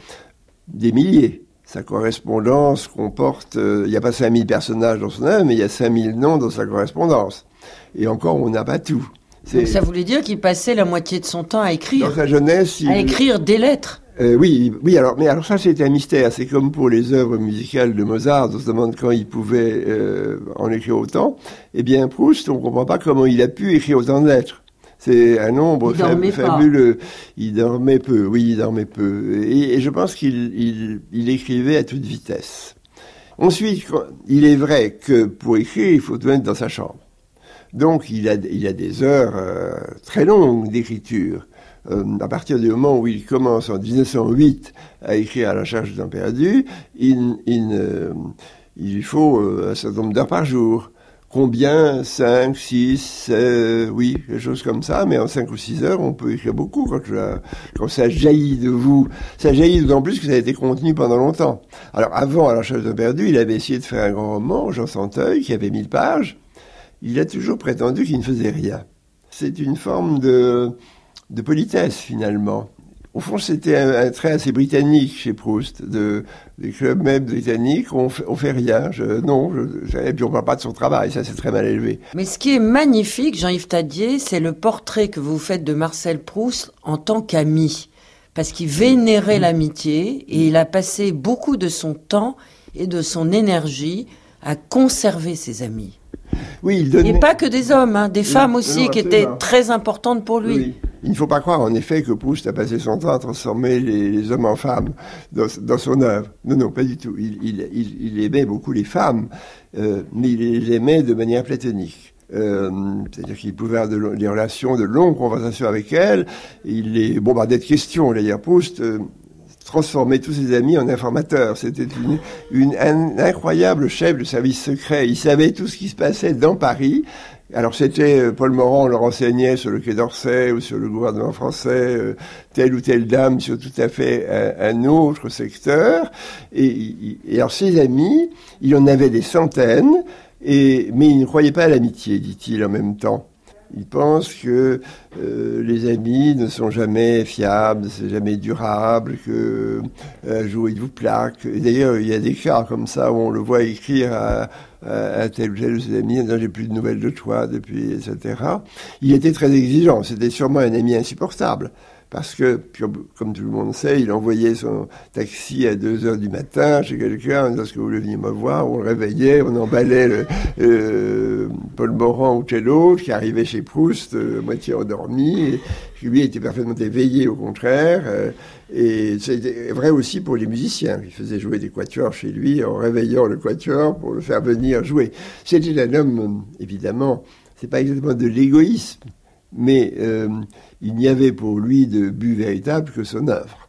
Des milliers. Sa correspondance comporte, il n'y a pas 5000 personnages dans son œuvre, mais il y a 5000 noms dans sa correspondance. Et encore, on n'a pas tout. Donc ça voulait dire qu'il passait la moitié de son temps à écrire. Dans sa jeunesse, à écrire des lettres. Oui, alors ça c'était un mystère. C'est comme pour les œuvres musicales de Mozart, on se demande quand il pouvait en écrire autant. Eh bien, Proust, on comprend pas comment il a pu écrire autant de lettres. C'est un nombre fabuleux. Il dormait peu, oui, il dormait peu. Et je pense qu'il écrivait à toute vitesse. Ensuite, il est vrai que pour écrire, il faut tout mettre dans sa chambre. Donc, il a des heures très longues d'écriture. À partir du moment où il commence en 1908 à écrire À la recherche du temps perdu, il lui faut un certain nombre d'heures par jour. Combien? 5, 6, oui, quelque chose comme ça, mais en 5 ou 6 heures, on peut écrire beaucoup quand ça jaillit de vous. Ça jaillit d'autant plus que ça a été contenu pendant longtemps. Alors, avant À la recherche du temps perdu, il avait essayé de faire un grand roman, Jean Santeuil, qui avait 1000 pages. Il a toujours prétendu qu'il ne faisait rien. C'est une forme de politesse, finalement. Au fond, c'était un trait assez britannique chez Proust, des clubs même britanniques, on fait rien. Et puis on parle pas de son travail, ça c'est très mal élevé. Mais ce qui est magnifique, Jean-Yves Thadier, c'est le portrait que vous faites de Marcel Proust en tant qu'ami. Parce qu'il vénérait l'amitié et il a passé beaucoup de son temps et de son énergie à conserver ses amis. Oui, il donnait... Et pas que des hommes, des femmes aussi, qui étaient très importantes pour lui. Oui. Il ne faut pas croire, en effet, que Proust a passé son temps à transformer les hommes en femmes dans son œuvre. Non, pas du tout. Il aimait beaucoup les femmes, mais il les aimait de manière platonique. C'est-à-dire qu'il pouvait avoir des relations, de longues conversations avec elles. Il les bombardait de questions. D'ailleurs, Proust transformait tous ses amis en informateurs. C'était un incroyable chef de service secret. Il savait tout ce qui se passait dans Paris. Alors c'était Paul Morand, on le renseignait sur le Quai d'Orsay ou sur le gouvernement français, telle ou telle dame sur tout à fait un autre secteur. Et alors ses amis, il en avait des centaines, mais il ne croyait pas à l'amitié, dit-il en même temps. Il pense que les amis ne sont jamais fiables, c'est jamais durable, que un jour ils vous plaquent. Et d'ailleurs, il y a des cas comme ça où on le voit écrire à tel ou tel de ses amis, j'ai plus de nouvelles de toi depuis, etc. Il était très exigeant, c'était sûrement un ami insupportable. Parce que, comme tout le monde sait, il envoyait son taxi à 2h du matin chez quelqu'un en disant « Est-ce que vous voulez venir me voir ?» On le réveillait, on emballait Paul Morand ou tel autre qui arrivait chez Proust, moitié endormi, et qui lui était parfaitement éveillé au contraire. Et c'était vrai aussi pour les musiciens. Il faisait jouer des quatuors chez lui en réveillant le quatuor pour le faire venir jouer. C'était un homme, évidemment, c'est pas exactement de l'égoïsme, mais il n'y avait pour lui de but véritable que son œuvre.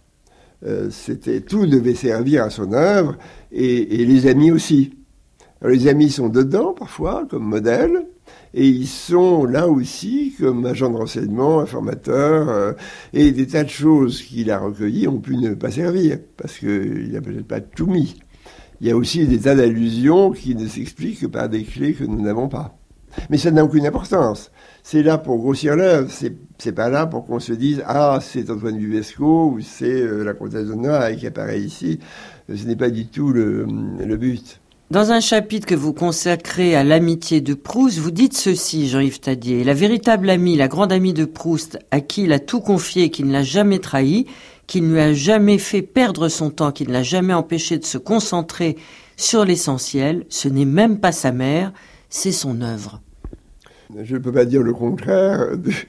Tout devait servir à son œuvre, et les amis aussi. Alors, les amis sont dedans, parfois, comme modèles, et ils sont là aussi comme agents de renseignement, informateurs, et des tas de choses qu'il a recueillies ont pu ne pas servir, parce qu'il n'a peut-être pas tout mis. Il y a aussi des tas d'allusions qui ne s'expliquent que par des clés que nous n'avons pas. Mais ça n'a aucune importance. C'est là pour grossir l'œuvre. C'est pas là pour qu'on se dise « Ah, c'est Antoine Buvesco » ou « C'est la comtesse de Noailles qui apparaît ici ». Ce n'est pas du tout le but. Dans un chapitre que vous consacrez à l'amitié de Proust, vous dites ceci, Jean-Yves Tadier. « La véritable amie, la grande amie de Proust, à qui il a tout confié, qui ne l'a jamais trahi, qui ne lui a jamais fait perdre son temps, qui ne l'a jamais empêché de se concentrer sur l'essentiel, ce n'est même pas sa mère, c'est son œuvre. » Je ne peux pas dire le contraire.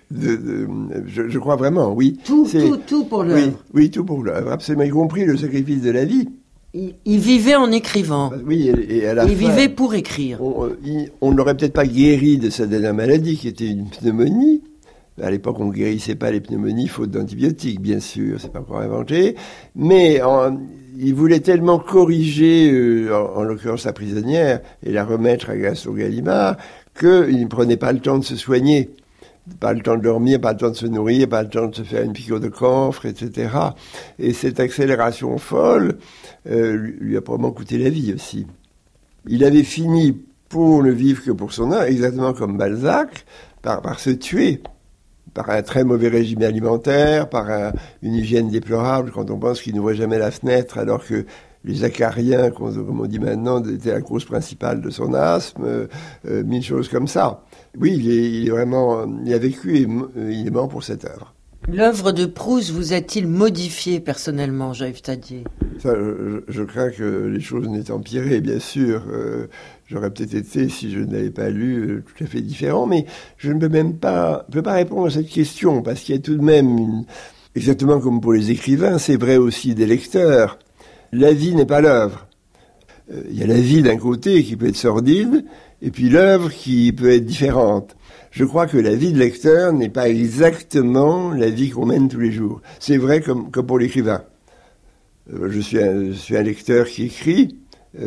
Je crois vraiment, oui. Tout pour l'œuvre. Oui, tout pour l'œuvre, absolument, y compris le sacrifice de la vie. Il vivait en écrivant. Oui, et à la fin, vivait pour écrire. On ne l'aurait peut-être pas guéri de sa dernière maladie, qui était une pneumonie. À l'époque, on ne guérissait pas les pneumonies faute d'antibiotiques, bien sûr, c'est pas encore inventé. Mais il voulait tellement corriger, en l'occurrence sa prisonnière, et la remettre à Gaston Gallimard, qu'il ne prenait pas le temps de se soigner. Pas le temps de dormir, pas le temps de se nourrir, pas le temps de se faire une piqûre de camphre, etc. Et cette accélération folle lui a probablement coûté la vie aussi. Il avait fini, pour ne vivre que pour son art, exactement comme Balzac, par se tuer, par un très mauvais régime alimentaire, par une hygiène déplorable, quand on pense qu'il n'ouvrait jamais la fenêtre, alors que les acariens, comme on dit maintenant, étaient la cause principale de son asthme, mille choses comme ça. Oui, il est vraiment, il a vécu et il est mort pour cette œuvre. L'œuvre de Proust vous a-t-il modifié personnellement, Jean-Yves Tadier ? Ça, je crains que les choses n'aient empiré, bien sûr. J'aurais peut-être été, si je ne l'avais pas lu, tout à fait différent, mais je ne peux pas répondre à cette question, parce qu'il y a tout de même, exactement comme pour les écrivains, c'est vrai aussi des lecteurs. La vie n'est pas l'œuvre. Il y a la vie d'un côté qui peut être sordide, et puis l'œuvre qui peut être différente. Je crois que la vie de lecteur n'est pas exactement la vie qu'on mène tous les jours. C'est vrai comme pour l'écrivain. Je suis un lecteur qui écrit,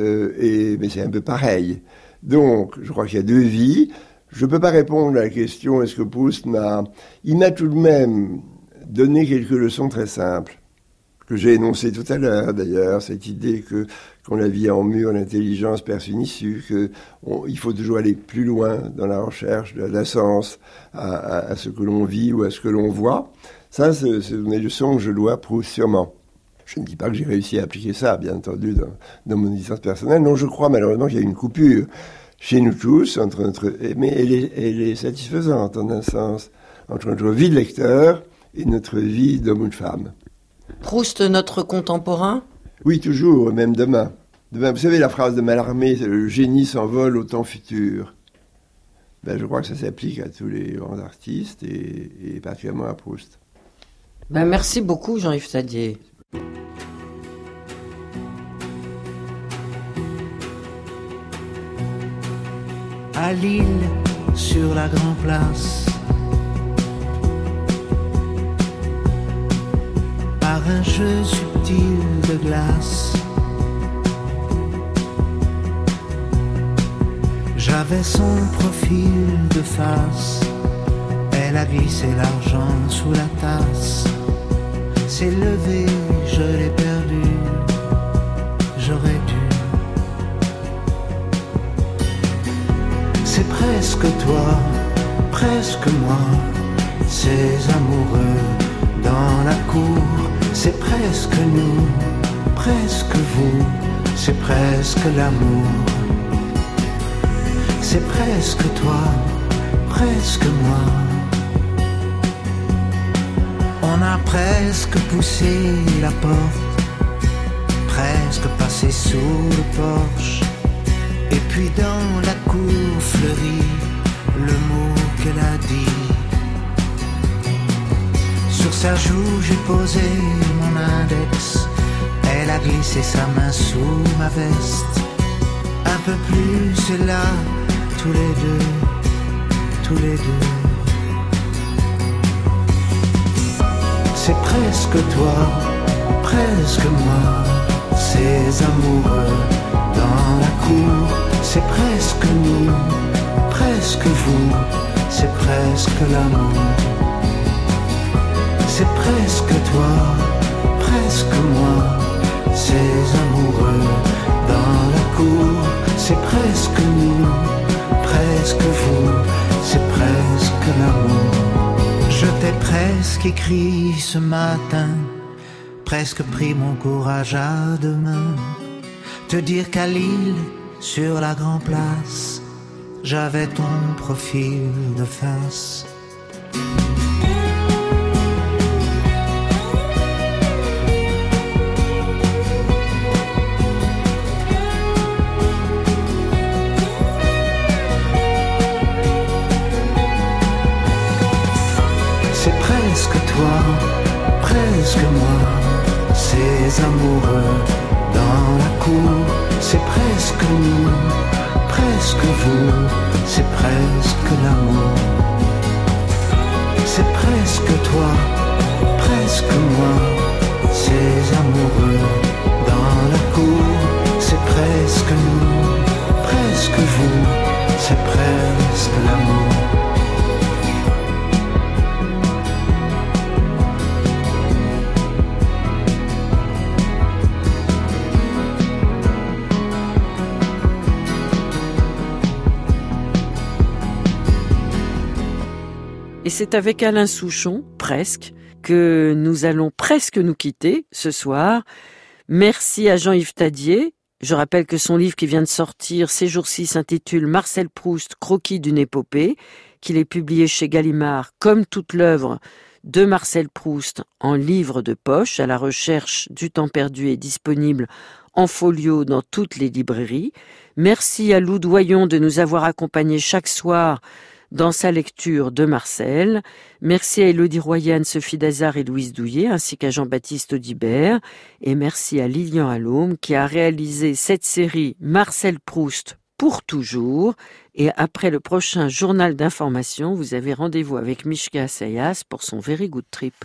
mais c'est un peu pareil. Donc, je crois qu'il y a deux vies. Je ne peux pas répondre à la question est-ce que Proust Il m'a tout de même donné quelques leçons très simples, que j'ai énoncées tout à l'heure d'ailleurs, cette idée que quand la vie est en mur, l'intelligence perce une issue, qu'il faut toujours aller plus loin dans la recherche d'un sens à ce que l'on vit ou à ce que l'on voit. Ça, c'est des leçons que je dois à Proust sûrement. Je ne dis pas que j'ai réussi à appliquer ça, bien entendu, dans mon existence personnelle. Non, je crois malheureusement qu'il y a une coupure chez nous tous, mais elle est satisfaisante en un sens, entre notre vie de lecteur et notre vie d'homme ou de femme. Proust, notre contemporain ? Oui, toujours, même demain. Vous savez la phrase de Mallarmé, c'est « le génie s'envole au temps futur ». Je crois que ça s'applique à tous les grands artistes et particulièrement à Proust. Merci beaucoup Jean-Yves Thadier. À Lille, sur la Grand Place, par un jeu subtil de glace, j'avais son profil de face. Elle a glissé l'argent sous la tasse. S'est levé, je l'ai perdu. J'aurais dû. C'est presque toi, presque moi, ces amoureux dans la cour. C'est presque nous, presque vous, c'est presque l'amour. C'est presque toi, presque moi. On a presque poussé la porte, presque passé sous le porche. Et puis dans la cour fleurit le mot qu'elle a dit. Sur sa joue j'ai posé mon index. Elle a glissé sa main sous ma veste. Un peu plus et là, tous les deux, tous les deux. C'est presque toi, presque moi, ces amoureux dans la cour. C'est presque nous, presque vous, c'est presque l'amour. C'est presque toi, presque moi, ces amoureux dans la cour. C'est presque nous, presque vous, c'est presque l'amour. Je t'ai presque écrit ce matin, presque pris mon courage à deux mains. Te dire qu'à Lille, sur la Grand Place, j'avais ton profil de face. C'est presque toi, presque moi, ces amoureux dans la cour. C'est presque nous, presque vous, c'est presque l'amour. C'est presque toi, presque moi, ces amoureux dans la cour. C'est presque nous, presque vous, c'est presque l'amour. Et c'est avec Alain Souchon, presque, que nous allons presque nous quitter ce soir. Merci à Jean-Yves Thadier. Je rappelle que son livre qui vient de sortir ces jours-ci s'intitule Marcel Proust, croquis d'une épopée, qu'il est publié chez Gallimard comme toute l'œuvre de Marcel Proust en livre de poche. À la recherche du temps perdu est disponible en folio dans toutes les librairies. Merci à Lou Doyon de nous avoir accompagnés chaque soir dans sa lecture de Marcel. Merci à Élodie Royane, Sophie Dazard et Louise Douillet, ainsi qu'à Jean-Baptiste Audibert. Et merci à Lilian Allôme qui a réalisé cette série Marcel Proust pour toujours. Et après le prochain journal d'information, vous avez rendez-vous avec Mishka Assayas pour son Very Good Trip.